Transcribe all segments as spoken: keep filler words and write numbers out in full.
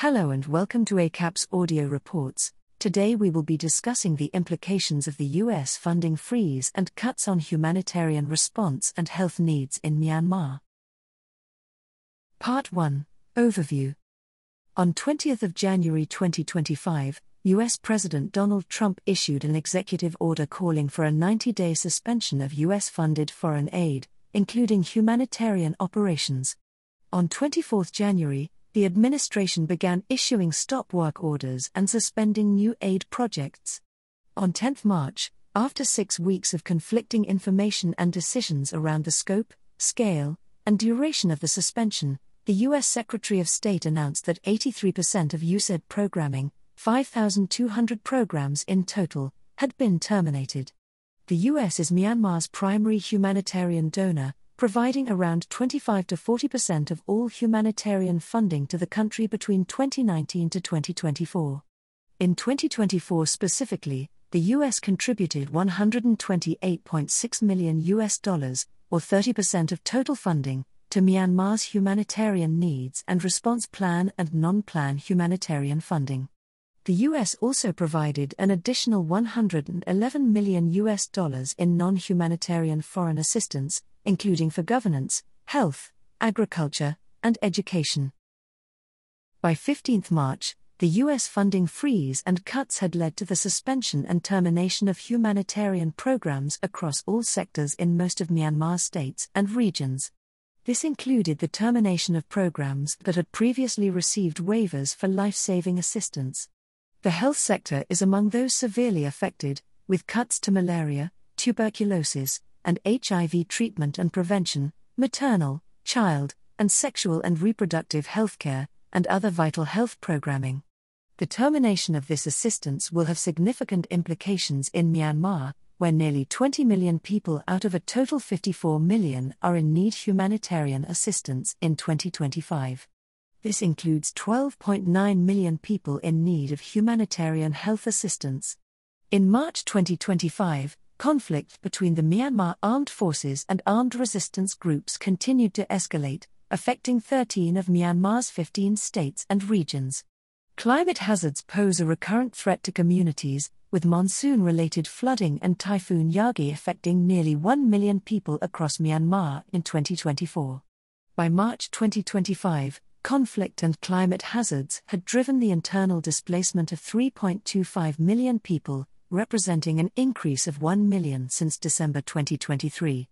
Hello and welcome to A C A P's Audio Reports. Today we will be discussing the implications of the U S funding freeze and cuts on humanitarian response and health needs in Myanmar. Part one. Overview. On twentieth of January twenty twenty-five, U S President Donald Trump issued an executive order calling for a ninety-day suspension of U S-funded foreign aid, including humanitarian operations. On twenty-fourth of January, the administration began issuing stop work orders and suspending new aid projects. On tenth of March, after six weeks of conflicting information and decisions around the scope, scale, and duration of the suspension, the U S Secretary of State announced that eighty-three percent of U S A I D programming, five thousand two hundred programs in total, had been terminated. The U S is Myanmar's primary humanitarian donor, providing around twenty-five to forty percent of all humanitarian funding to the country between twenty nineteen to twenty twenty-four. In twenty twenty-four specifically, the U S contributed one hundred twenty-eight point six million U S dollars, or thirty percent of total funding, to Myanmar's humanitarian needs and response plan and non-plan humanitarian funding. The U S also provided an additional one hundred eleven million U S dollars in non-humanitarian foreign assistance, including for governance, health, agriculture, and education. By fifteenth of March, the U S funding freeze and cuts had led to the suspension and termination of humanitarian programs across all sectors in most of Myanmar's states and regions. This included the termination of programs that had previously received waivers for life-saving assistance. The health sector is among those severely affected, with cuts to malaria, tuberculosis, and H I V treatment and prevention, maternal, child, and sexual and reproductive healthcare, and other vital health programming. The termination of this assistance will have significant implications in Myanmar, where nearly twenty million people out of a total fifty-four million are in need humanitarian assistance in twenty twenty-five. This includes twelve point nine million people in need of humanitarian health assistance. In March twenty twenty-five, conflict between the Myanmar Armed Forces and armed resistance groups continued to escalate, affecting thirteen of Myanmar's fifteen states and regions. Climate hazards pose a recurrent threat to communities, with monsoon-related flooding and Typhoon Yagi affecting nearly one million people across Myanmar in twenty twenty-four. By March twenty twenty-five, conflict and climate hazards had driven the internal displacement of three point two five million people, representing an increase of one million since December twenty twenty-three.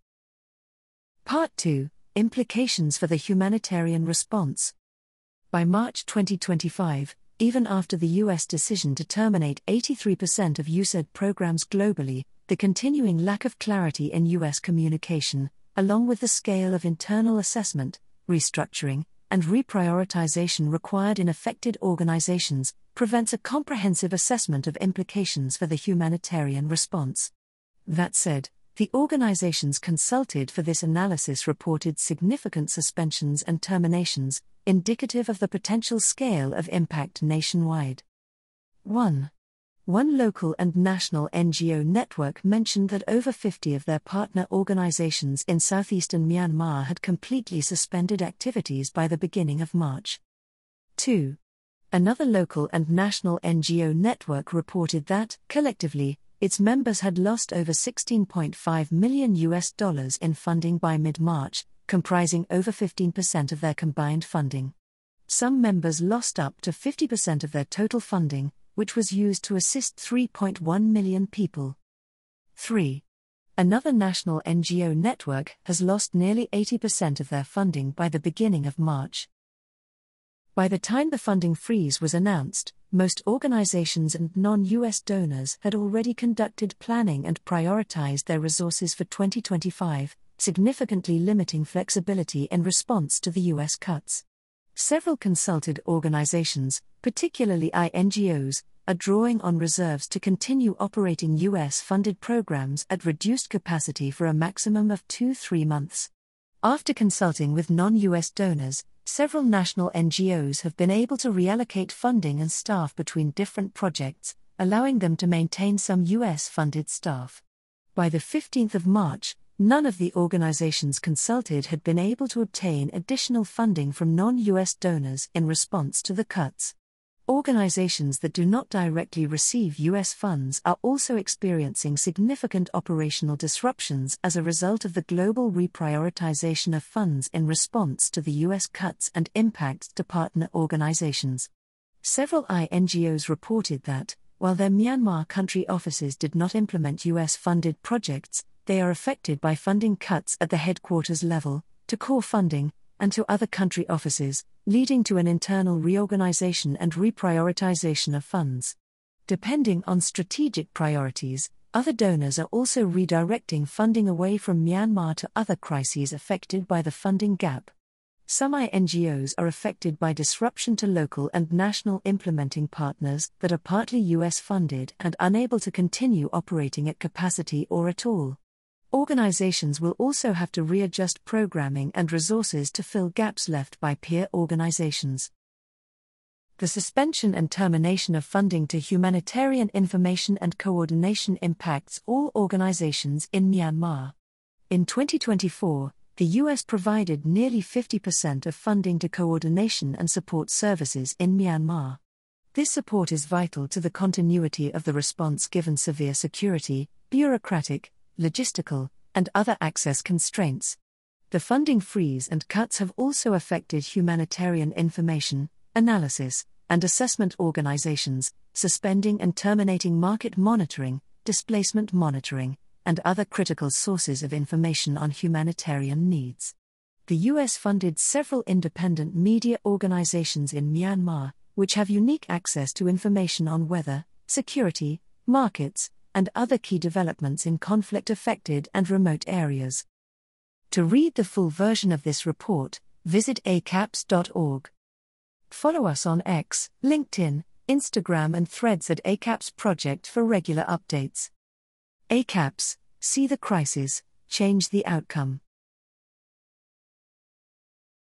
Part two. Implications for the humanitarian response. By March twenty twenty-five, even after the U S decision to terminate eighty-three percent of U S A I D programs globally, the continuing lack of clarity in U S communication, along with the scale of internal assessment, restructuring, and reprioritization required in affected organizations, prevents a comprehensive assessment of implications for the humanitarian response. That said, the organizations consulted for this analysis reported significant suspensions and terminations, indicative of the potential scale of impact nationwide. one. One local and national N G O network mentioned that over fifty of their partner organizations in southeastern Myanmar had completely suspended activities by the beginning of March. two. Another local and national N G O network reported that, collectively, its members had lost over sixteen point five million U S dollars in funding by mid-March, comprising over fifteen percent of their combined funding. Some members lost up to fifty percent of their total funding, which was used to assist three point one million people. three. Another national N G O network has lost nearly eighty percent of their funding by the beginning of March. By the time the funding freeze was announced, most organizations and non-U S donors had already conducted planning and prioritized their resources for twenty twenty-five, significantly limiting flexibility in response to the U S cuts. Several consulted organizations, particularly I N G Os, are drawing on reserves to continue operating U S-funded programs at reduced capacity for a maximum of two to three months. After consulting with non-U S donors, several national N G Os have been able to reallocate funding and staff between different projects, allowing them to maintain some U S-funded staff. By the fifteenth of March, none of the organizations consulted had been able to obtain additional funding from non-U S donors in response to the cuts. Organizations that do not directly receive U S funds are also experiencing significant operational disruptions as a result of the global reprioritization of funds in response to the U S cuts and impacts to partner organizations. Several I N G Os reported that, while their Myanmar country offices did not implement U S-funded projects, they are affected by funding cuts at the headquarters level, to core funding, and to other country offices, leading to an internal reorganization and reprioritization of funds. Depending on strategic priorities, other donors are also redirecting funding away from Myanmar to other crises affected by the funding gap. Some I N G Os are affected by disruption to local and national implementing partners that are partly U S-funded and unable to continue operating at capacity or at all. Organizations will also have to readjust programming and resources to fill gaps left by peer organizations. The suspension and termination of funding to humanitarian information and coordination impacts all organizations in Myanmar. In twenty twenty-four, the U S provided nearly fifty percent of funding to coordination and support services in Myanmar. This support is vital to the continuity of the response given severe security, bureaucratic, logistical, and other access constraints. The funding freeze and cuts have also affected humanitarian information, analysis, and assessment organizations, suspending and terminating market monitoring, displacement monitoring, and other critical sources of information on humanitarian needs. The U S funded several independent media organizations in Myanmar, which have unique access to information on weather, security, markets, and other key developments in conflict-affected and remote areas. To read the full version of this report, visit A C A P S dot org. Follow us on X, LinkedIn, Instagram and Threads at A C A P S Project for regular updates. A C A P S, see the crisis, change the outcome.